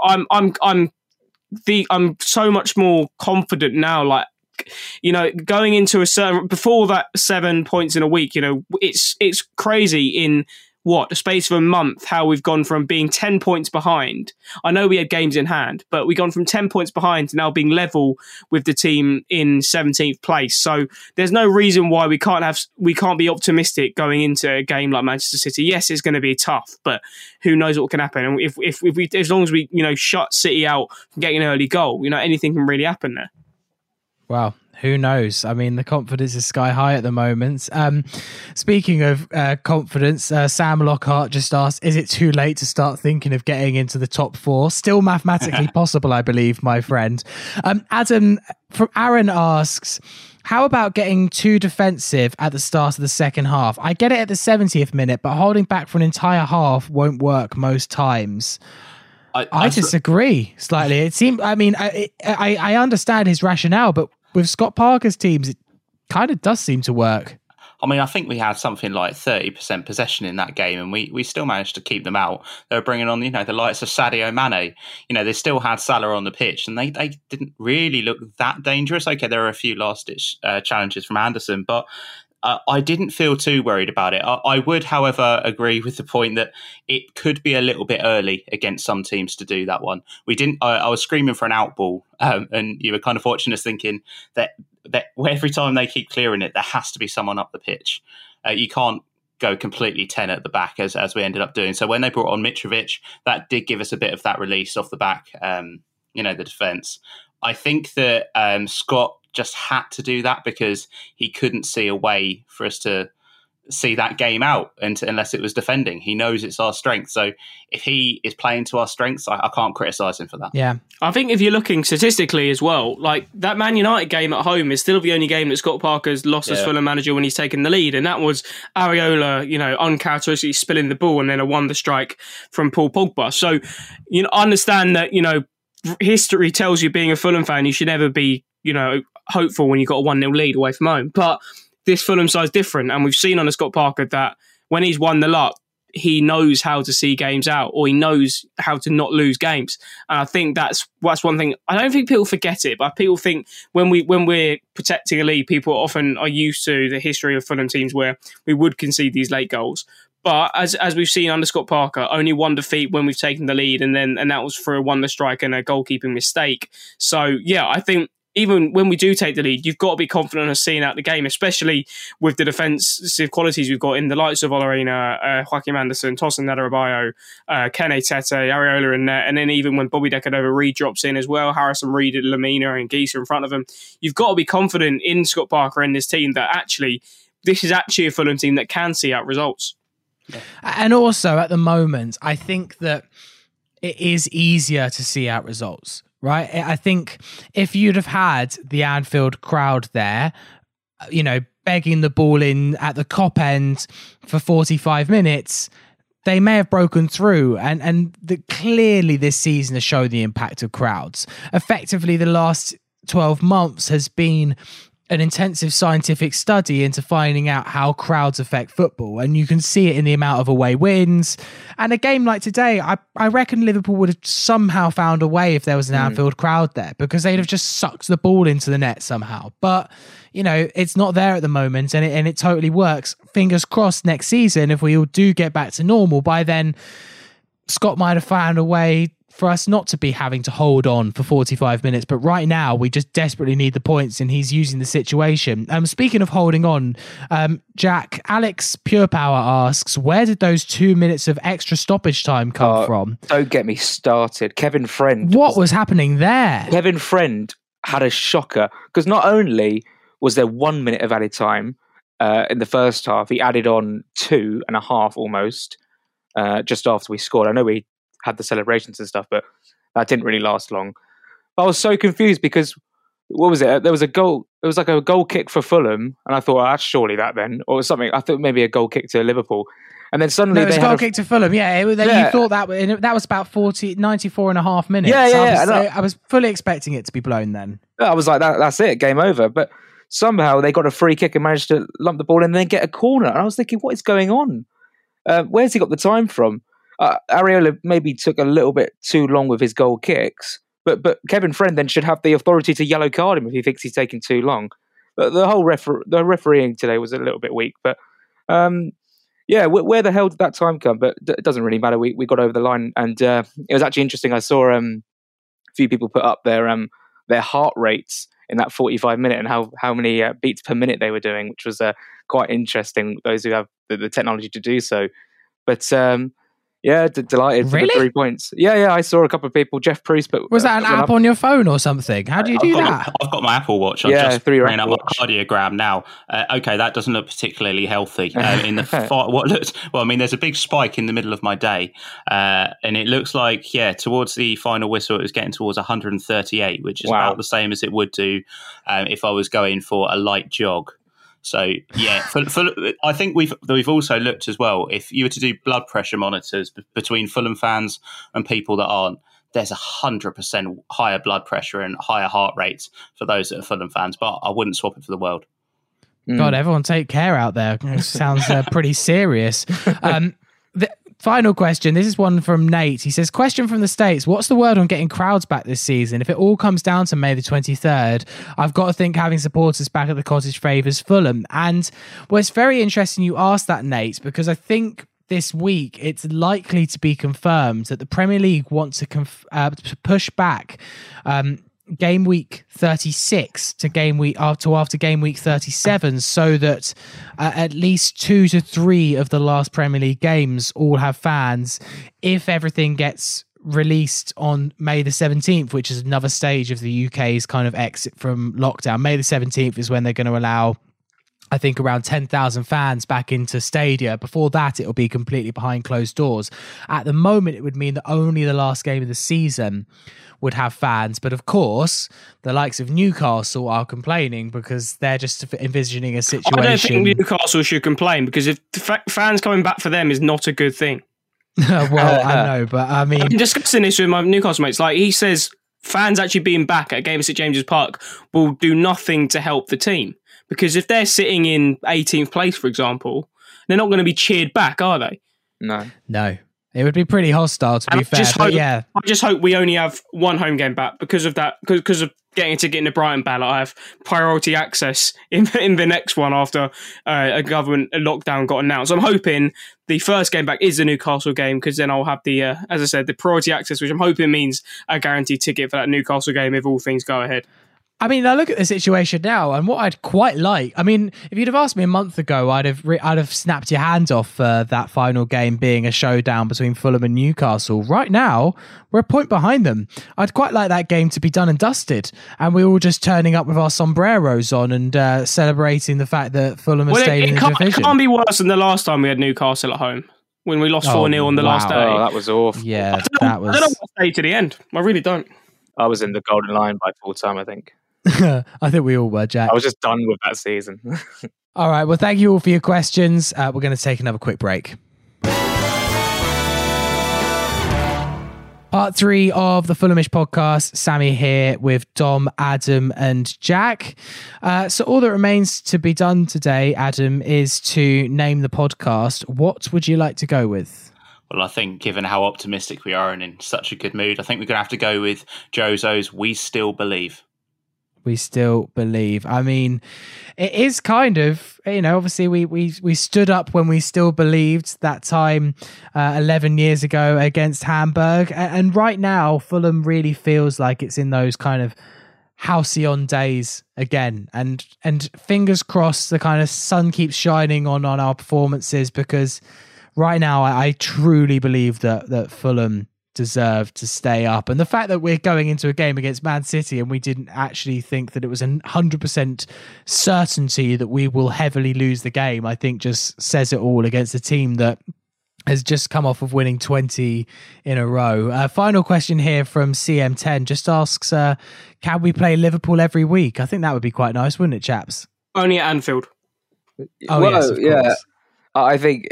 I'm so much more confident now. Like, going into before that 7 points in a week, it's crazy in the space of a month, how we've gone from being 10 points behind. I know we had games in hand, but we've gone from 10 points behind to now being level with the team in 17th place. So there's no reason why we can't be optimistic going into a game like Manchester City. Yes, it's going to be tough, but who knows what can happen? And if we, as long as we, shut City out from getting an early goal, anything can really happen there. Wow. Who knows? I mean, the confidence is sky high at the moment. Speaking of confidence, Sam Lockhart just asked, is it too late to start thinking of getting into the top 4? Still mathematically possible, I believe, my friend. Adam from Aaron asks, how about getting too defensive at the start of the second half? I get it at the 70th minute, but holding back for an entire half won't work most times. I disagree slightly. It seemed. I mean, I understand his rationale, but with Scott Parker's teams, it kind of does seem to work. I mean, I think we had something like 30% possession in that game, and we still managed to keep them out. They were bringing on, the likes of Sadio Mane. They still had Salah on the pitch, and they didn't really look that dangerous. Okay, there were a few last-ditch challenges from Anderson, but I didn't feel too worried about it. I would, however, agree with the point that it could be a little bit early against some teams to do that one. We didn't. I was screaming for an out ball, and you were kind of watching us thinking that every time they keep clearing it, there has to be someone up the pitch. You can't go completely 10 at the back as we ended up doing. So when they brought on Mitrovic, that did give us a bit of that release off the back, the defence. I think that Scott just had to do that because he couldn't see a way for us to see that game out unless it was defending. He knows it's our strength. So if he is playing to our strengths, I can't criticise him for that. Yeah. I think if you're looking statistically as well, like that Man United game at home is still the only game that Scott Parker's lost as Fulham manager when he's taken the lead. And that was Areola, uncharacteristically spilling the ball and then a wonder strike from Paul Pogba. So, I understand that, history tells you being a Fulham fan, you should never be, hopeful when you've got a 1-0 lead away from home. But this Fulham side's different, and we've seen on a Scott Parker that when he's 1-0 up, he knows how to see games out, or he knows how to not lose games. And I think that's one thing. I don't think people forget it, but people think when we're protecting a lead, people often are used to the history of Fulham teams where we would concede these late goals. But as we've seen under Scott Parker, only one defeat when we've taken the lead, and that was for a wonder strike and a goalkeeping mistake. So yeah, I think even when we do take the lead, you've got to be confident of seeing out the game, especially with the defensive qualities we've got in the likes of Olarina, Joaquim Anderson, Tosin Adarabioyo, Kene Tete, Areola in there, and then even when Bobby Decordova-Reid drops in as well, Harrison Reed, Lamina and Geese in front of him, you've got to be confident in Scott Parker and this team that actually this is actually a Fulham team that can see out results. And also at the moment, I think that it is easier to see out results. Right. I think if you'd have had the Anfield crowd there, begging the ball in at the Kop end for 45 minutes, they may have broken through. And clearly this season has shown the impact of crowds. Effectively, the last 12 months has been an intensive scientific study into finding out how crowds affect football. And you can see it in the amount of away wins. And a game like today, I reckon Liverpool would have somehow found a way if there was an Anfield crowd there, because they'd have just sucked the ball into the net somehow. But, it's not there at the moment, and it totally works. Fingers crossed next season, if we all do get back to normal, by then Scott might have found a way for us not to be having to hold on for 45 minutes. But right now, we just desperately need the points, and he's using the situation. Speaking of holding on, Jack, Alex Pure Power asks, where did those 2 minutes of extra stoppage time come from? Don't get me started. Kevin Friend. What was happening there? Kevin Friend had a shocker, because not only was there 1 minute of added time in the first half, he added on 2.5 almost just after we scored. I know we had the celebrations and stuff, but that didn't really last long. But I was so confused because, what was it? There was a goal. It was like a goal kick for Fulham, and I thought, that's surely that then, or something. I thought maybe a goal kick to Liverpool, and then suddenly it was a goal kick to Fulham. Yeah, you thought that was about 94.5 minutes. Yeah. I was fully expecting it to be blown then. I was like, that's it, game over. But somehow they got a free kick and managed to lump the ball in and then get a corner. And I was thinking, what is going on? Where's he got the time from? Areola maybe took a little bit too long with his goal kicks, but Kevin Friend then should have the authority to yellow card him if he thinks he's taking too long. But the refereeing today was a little bit weak. But where the hell did that time come? But it doesn't really matter. We got over the line, and it was actually interesting. I saw a few people put up their heart rates in that 45 minute and how many beats per minute they were doing, which was quite interesting. Those who have the technology to do so, but. Delighted for the 3 points. Yeah, I saw a couple of people. Jeff Priest, but was that an app on your phone or something? How do you do that? I've got my Apple Watch. I'm just bringing up my cardiogram now. Okay, that doesn't look particularly healthy. In the there's a big spike in the middle of my day, and it looks like towards the final whistle, it was getting towards 138, which is about the same as it would do if I was going for a light jog. So yeah, I think we've also looked as well. If you were to do blood pressure monitors between Fulham fans and people that aren't, there's 100% higher blood pressure and higher heart rates for those that are Fulham fans. But I wouldn't swap it for the world. God, everyone take care out there. It sounds pretty serious. The final question. This is one from Nate. He says, question from the States. What's the word on getting crowds back this season? If it all comes down to May the 23rd, I've got to think having supporters back at the Cottage favours Fulham. And well, it's very interesting you asked that, Nate, because I think this week it's likely to be confirmed that the Premier League want to push back game week 36 to game week after game week 37, so that at least 2 to 3 of the last Premier League games all have fans, if everything gets released on May the 17th, which is another stage of the UK's kind of exit from lockdown. May the 17th is when they're going to allow, I think, around 10,000 fans back into stadia. Before that, it'll be completely behind closed doors. At the moment, it would mean that only the last game of the season would have fans. But of course, the likes of Newcastle are complaining because they're just envisioning a situation. I don't think Newcastle should complain, because if fans coming back for them is not a good thing. Well, I know, but I mean, I'm discussing this with my Newcastle mates. Like, he says fans actually being back at a game at St James's Park will do nothing to help the team. Because if they're sitting in 18th place, for example, they're not going to be cheered back, are they? No. It would be pretty hostile, to be fair. I just hope we only have one home game back because of that. Because of getting a ticket in the Brighton ballot, I have priority access in the next one after a government lockdown got announced. I'm hoping the first game back is the Newcastle game, because then I'll have the, as I said, the priority access, which I'm hoping means a guaranteed ticket for that Newcastle game if all things go ahead. I mean, I look at the situation now, and what I'd quite like, I mean, if you'd have asked me a month ago, I'd have snapped your hand off that final game being a showdown between Fulham and Newcastle. Right now, we're a point behind them. I'd quite like that game to be done and dusted, and we're all just turning up with our sombreros on and celebrating the fact that Fulham are staying in the division. It can't be worse than the last time we had Newcastle at home, when we lost 4-0 on the last day. Oh, that was awful. Yeah, I don't know what to say to the end. I really don't. I was in the golden line by full time, I think. I think we all were, Jack. I was just done with that season. All right. Well, thank you all for your questions. We're going to take another quick break. Part 3 of the Fulhamish podcast. Sammy here with Dom, Adam and Jack. So all that remains to be done today, Adam, is to name the podcast. What would you like to go with? Well, I think given how optimistic we are and in such a good mood, I think we're going to have to go with Jozo's We Still Believe. We still believe. I mean, it is kind of, obviously we stood up when we still believed that time 11 years ago against Hamburg. And right now, Fulham really feels like it's in those kind of halcyon days again. And fingers crossed the kind of sun keeps shining on our performances, because right now I truly believe that Fulham deserve to stay up. And the fact that we're going into a game against Man City and we didn't actually think that it was 100% certainty that we will heavily lose the game, I think just says it all against a team that has just come off of winning 20 in a row. Final question here from CM10 just asks, can we play Liverpool every week? I think that would be quite nice, wouldn't it, chaps? Only at Anfield. Oh, well, yes, of course. I think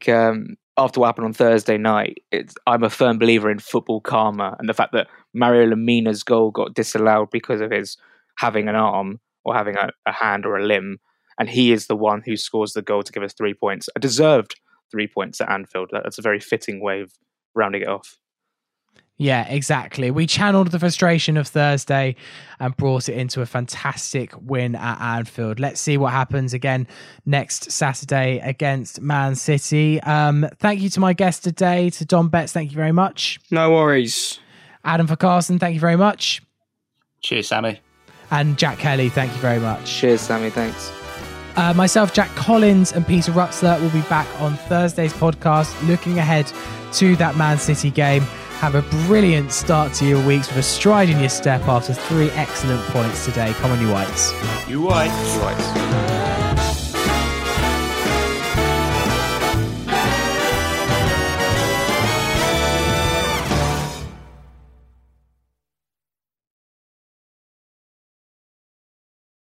after what happened on Thursday night, I'm a firm believer in football karma, and the fact that Mario Lemina's goal got disallowed because of his having an arm or having a hand or a limb, and he is the one who scores the goal to give us 3 points. A deserved 3 points at Anfield. That's a very fitting way of rounding it off. Yeah, exactly. We channeled the frustration of Thursday and brought it into a fantastic win at Anfield. Let's see what happens again next Saturday against Man City. Thank you to my guest today, to Dom Betts. Thank you very much. No worries. Adam Carson, thank you very much. Cheers, Sammy. And Jack Kelly, thank you very much. Cheers, Sammy. Thanks. Myself, Jack Collins and Peter Rutzler will be back on Thursday's podcast, looking ahead to that Man City game. Have a brilliant start to your weeks with a stride in your step after 3 excellent points today. Come on, you Whites. You Whites. You Whites.